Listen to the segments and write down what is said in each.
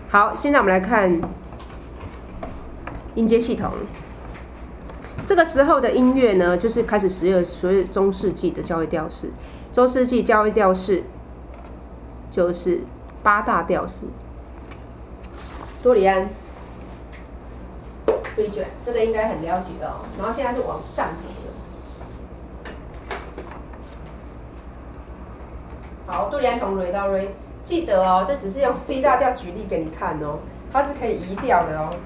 好，现在我们来看音阶系统。这个时候的音乐呢，就是开始使用所谓中世纪的教会调式。中世纪教会调式就是8大调式：多里安、瑞卷，这个应该很了解的哦。然后现在是往上走的。好，多里安从瑞到瑞，记得哦，这只是用 C 大调举例给你看哦，它是可以移调的哦。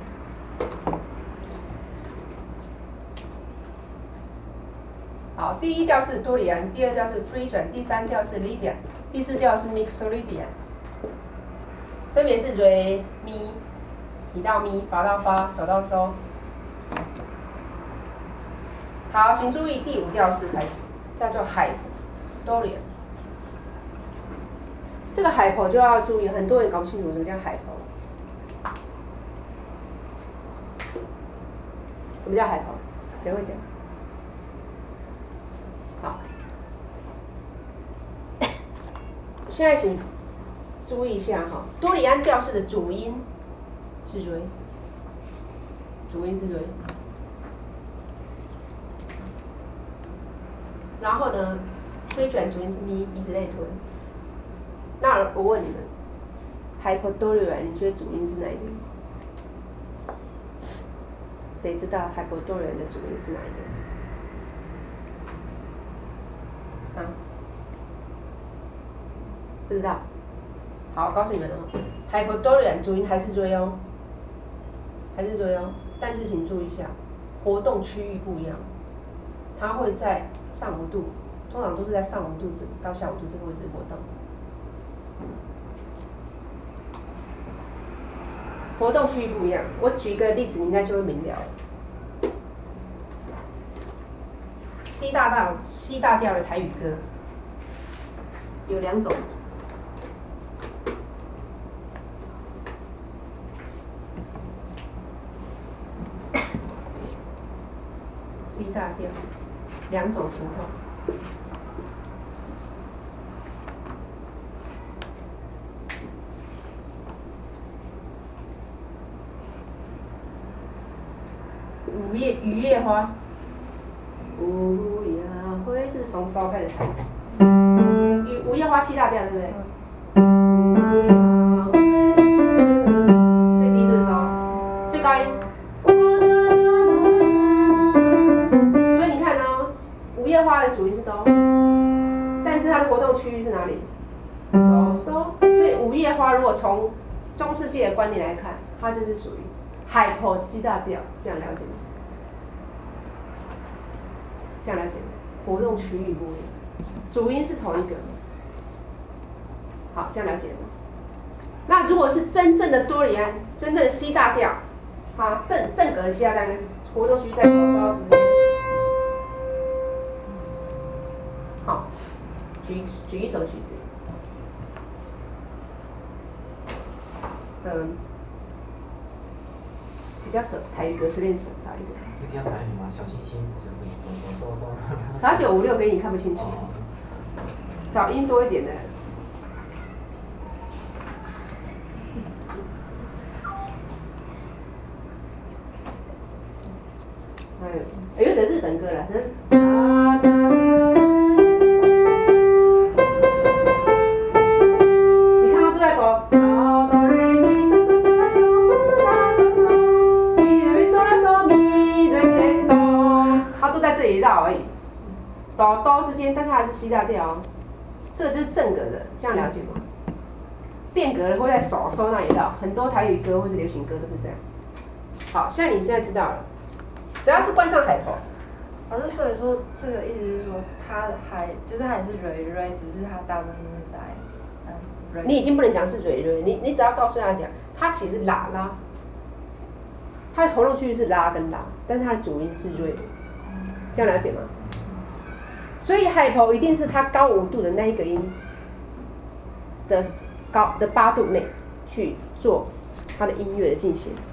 好，第一调是多里安，第二调是 Frisian， 第三调是 Lydian， 第四调是 Mixolydian， 分别是瑞、咪、咪到咪、发到发、手到收。好，请注意第5调式开始，叫做海多里安。这个海婆就要注意，很多人搞不清楚什么叫海婆。什么叫海婆？谁会讲？好，现在请注意一下哈，多里安调式的主音是瑞，主音是瑞。然后呢，推转主音是咪，以此类推。那我问你们 ，Hypodorian 你觉得主音是哪一个？谁知道 Hypodorian 的主音是哪一个？啊？不知道。好，我告诉你们哦 ，Hypodorian 主音还是瑞哦，还是瑞哦。但是请注意一下，活动区域不一样，它会在上5度，通常都是在上5度到下5度这个位置活动。活动区域不一样，我举一个例子，你应该就会明了了。C 大调的台语歌有2种。C 大调2种情况。雨夜花，乌鸦灰是从收开始弹。午夜花7大调，对不对？最低是不是收？最高音。所以你看哦，午夜花的主音是哆，但是它的活动区域是哪里？收。所以午夜花如果从中世纪的观点来看，它就是属于Hypo C 大调，这样了解吗？这样了解吗？活动区域不一样，主音是同一个。好，这样了解吗？那如果是真正的多里安，真正的 C 大调，它正格的 C 大调应该是活动区域在口刀之间。好，举一首曲子。比较台语歌随便找一个。 这条台语吗？小星星就是找956给你看不清楚，找音多一点的。有一首日本歌了，你看他都在抖。在这里绕而已，哆之间，但是还是 C 大调哦，这个就是正格的，这样了解吗？变格的会在手收那里绕，很多台语歌或是流行歌都是这样。好，现在知道了，只要是冠上海头。 老师，所以说这个意思是说，它还是蕊，只是它大部分是在你已经不能讲是蕊，你只要告诉他讲，它其实是拉，它的活动区域是拉跟拉，但是它的主音是蕊。这样了解吗？所以 hypo 一定是它高5度的那一个音的8度内去做它的音乐的进行。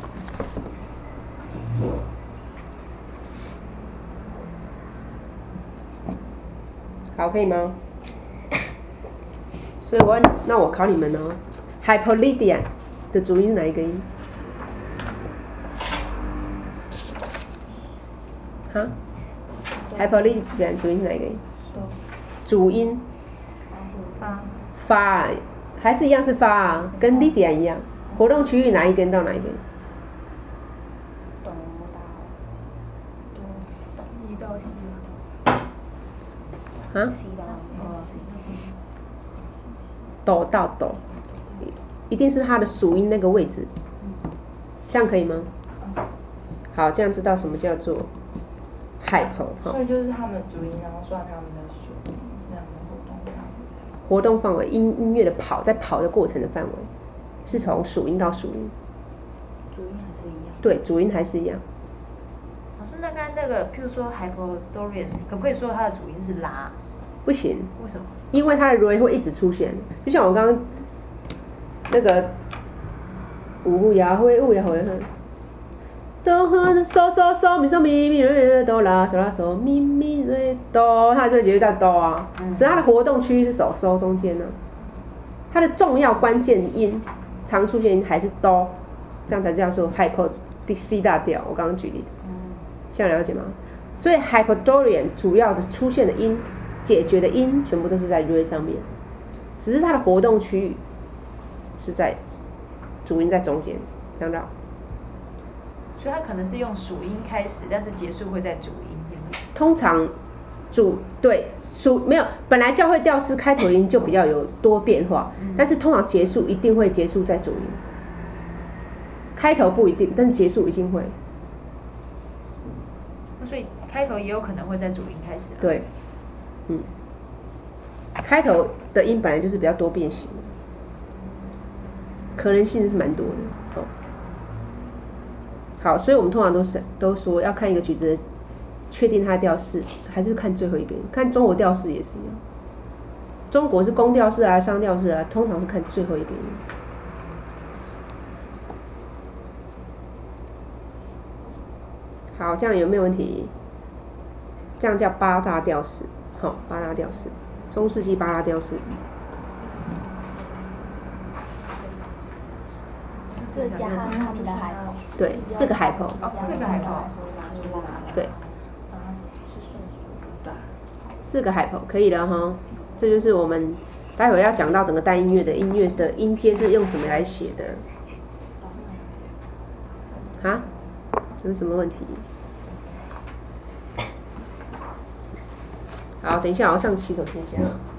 好，可以吗？所以那我考你们哦 ，Hypolidian 的主音是哪一个音？哈 ？Hyperlipid 主音是哪一个音？主音发，还是一样是发啊，跟 Lydia 一样。活动区域哪一根到哪一根？啊？哆到哆，一定是它的属音那个位置，这样可以吗？好，这样知道什么叫做 hyper 哈。 所以就是他们主音，然后算他们的属音，是他们活动范围。 活动范围，音乐的在跑的过程的范围，是从属音到属音。 主音还是一样。 对，主音还是一样。 老师，那刚才那个，譬如说 Hyperdorian， 可不可以说它的主音是拉？ 不行。 为什么？ 因为它的 re 会一直出现，就像我刚刚那个呜呀会呜呀会，哆和嗦嗦嗦咪嗦咪咪瑞哆啦嗦啦嗦咪咪瑞哆，它就会结束到哆啊。只是它的活动区域是手收中间呢、它的重要关键音常出现音还是哆，这样才叫做 hyper C 大调。我刚刚举例，这样了解吗？所以 Hyperdorian 主要的出现的音。解决的音全部都是在 re 上面，只是它的活动区域是在主音在中间，这样绕。 所以它可能是用属音开始，但是结束会在主音。 通常没有，本来教会调式开头音就比较有多变化，但是通常结束一定会结束在主音，开头不一定，但是结束一定会。 所以开头也有可能会在主音开始。 对。开头的音本来就是比较多变形，可能性是蛮多的。好，所以我们通常都说要看一个曲子，确定它的调式，还是看最后一个音。看中国调式也是一样，中国是宫调式啊、商调式啊，通常是看最后一个音。好，这样有没有问题？这样叫八大调式。好，八大调式，中世纪八大调式。 就加上他们的海口。 对，4个海口。 哦，4个海口。 对。4个海口可以了哈，这就是我们待会要讲到整个单音乐的音阶是用什么来写的。啊？有什么问题？好，等一下，我上洗手间先。